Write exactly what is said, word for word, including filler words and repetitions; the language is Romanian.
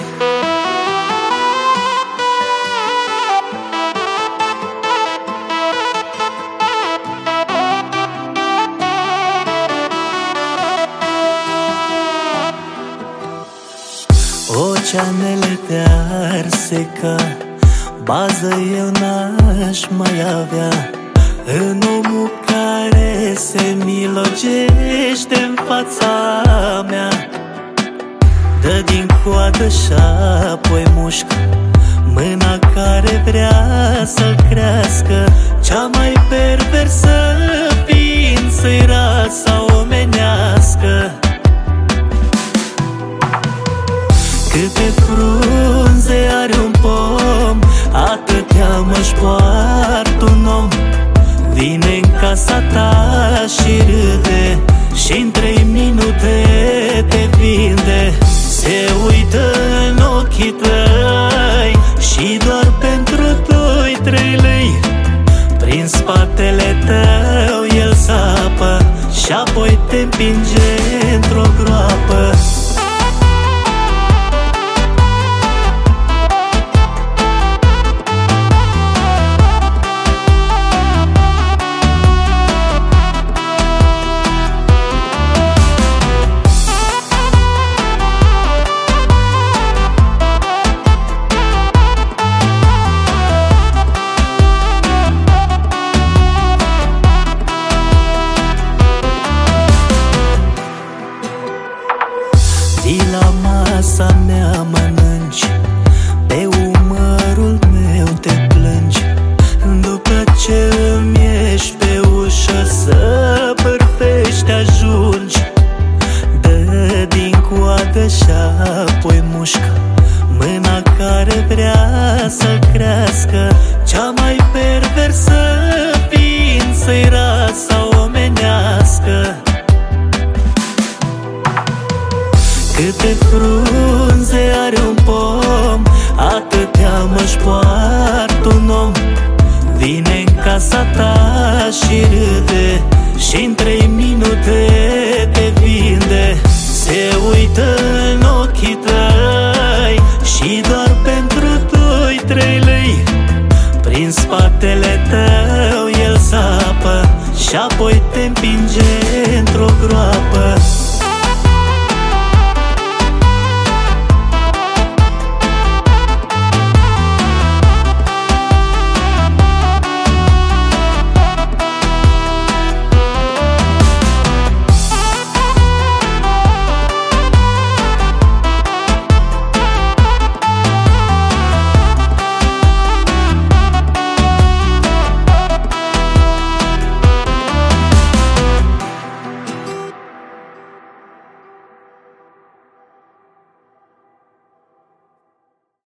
Oceanele te-ar seca, bază eu n-aș mai avea în omul care se milogește în fața mea. Dă din coadă și apoi mușcă mâna care vrea să crească cea mai perversă ființă-i rasa omenească. Câte frunze are un pom, atâtea mă-și poartă un om. Vine în casa ta și râde și-n trei minute te vinde. Se uită în ochii tăi și doar pentru doi, trei lei prin spatele tău el sapă și apoi te împinge într-o groapă. Vii la masa mea, mănânci, pe umărul meu te plângi. După ce îmi ieși pe ușă să bârfești ajungi. Dă din coadă și apoi mușcă mâna care vrea să crească cea mai perversă ființă-i rasa omenească. Câte frunze are un pom, atâtea mă-și poartă un om. Vine în casa ta și râde și-n trei minute te vinde. Se uită în ochii tăi și doar pentru doi, trei lei prin spatele tău el sapă și apoi te împinge